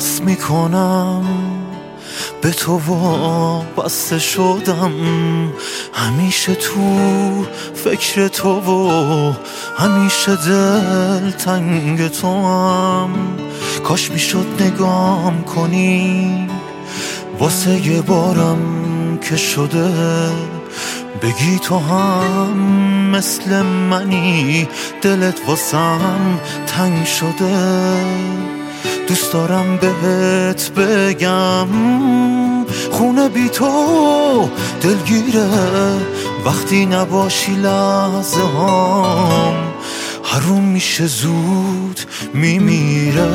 حس میکنم به تو وابسته شدم، همیشه تو فکر تو و همیشه دل تنگ تو هم. کاش میشد نگام کنی واسه یه بارم که شده، بگی تو هم مثل منی دلت واسم تنگ شده. دوست دارم بهت بگم خونه بی تو دلگیره، وقتی نباشی لحظه هام حروم میشه زود میمیره.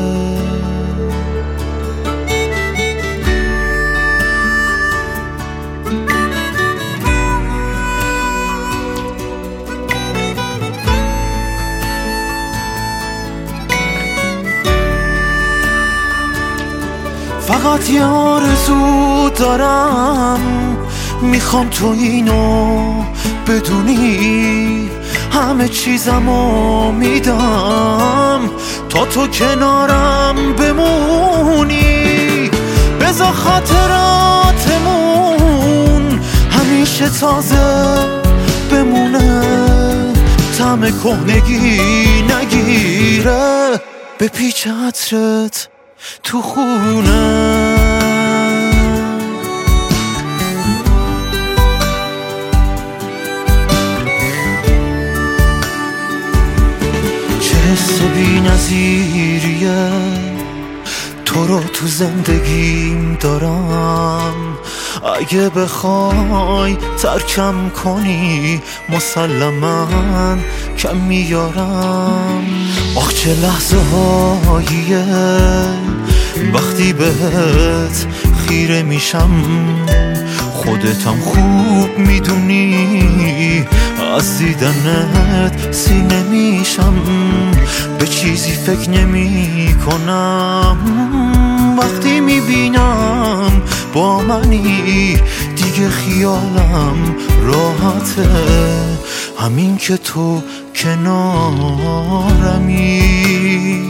فقط یه آرزو دارم، میخوام تو اینو بدونی، همه چیزمو میدم تا تو کنارم بمونی. بذار خاطراتمون همیشه تازه بمونه، طعم کهنگی نگیره، به پیچ عطرت تو خونه. چه حس بی نظیریه تو رو تو زندگیم دارم، اگه بخوای ترکم کنی مسلماً کم میارم. آخ چه لحظه هاییه وقتی بهت خیره میشم، خودتم خوب میدونی از دیدنت سینه میشم. به چیزی فکر نمی کنم وقتی میبینم با منی، دیگه خیالم راحته همین که تو کنارمی.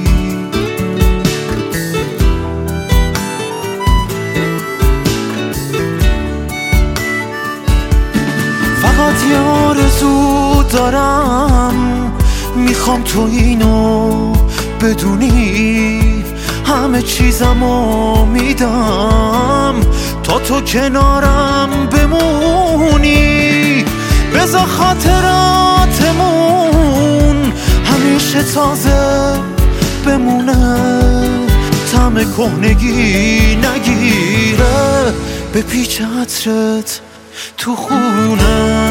فقط یه آرزو دارم، میخوام تو اینو بدونی، همه چیزمو میدم تا تو کنارم بمونی. بذار خاطراتمون همیشه تازه بمونه، طعم کهنگی نگیره، به پیچ عطرت تو خونه.